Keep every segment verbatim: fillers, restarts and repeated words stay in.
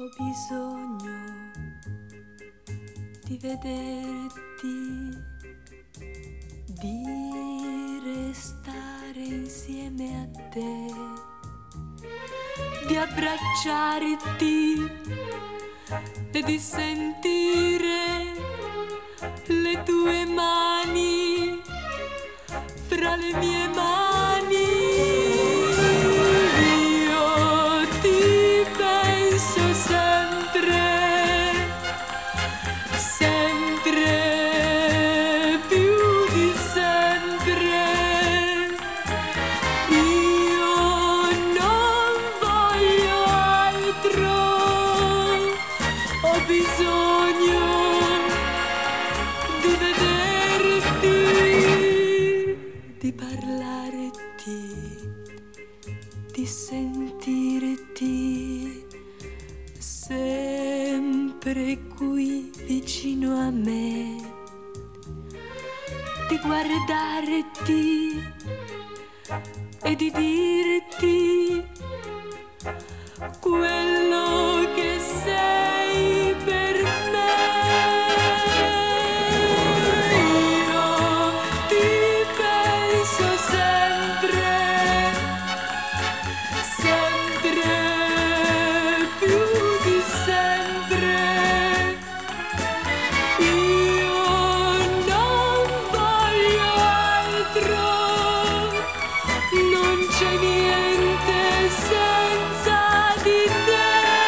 Ho bisogno di vederti, di restare insieme a te, di abbracciarti e di sentire le tue mani fra le mie mani. Io ti penso sempre, sempre più di sempre. Io non voglio altro, ho bisogno di vederti, di parlarti, di sentirti sempre qui vicino a me, di guardarti e di dirti quello che sei per me. Io ti penso sempre, sempre più di sempre. Io non voglio altro, non c'è niente senza di te.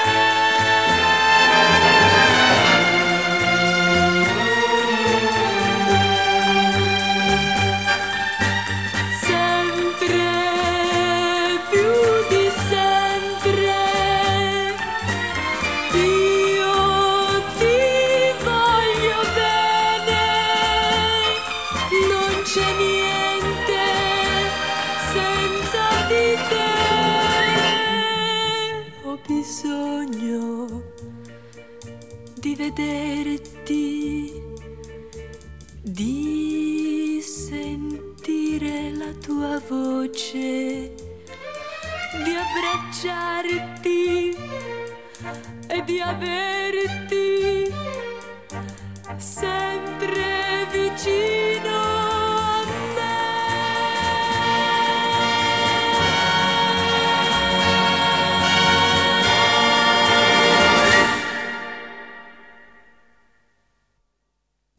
Sempre più di sempre. Io ti voglio bene, non c'è niente senza di te. Ho bisogno di vederti, di sentire la tua voce, di abbracciarti e di averti sempre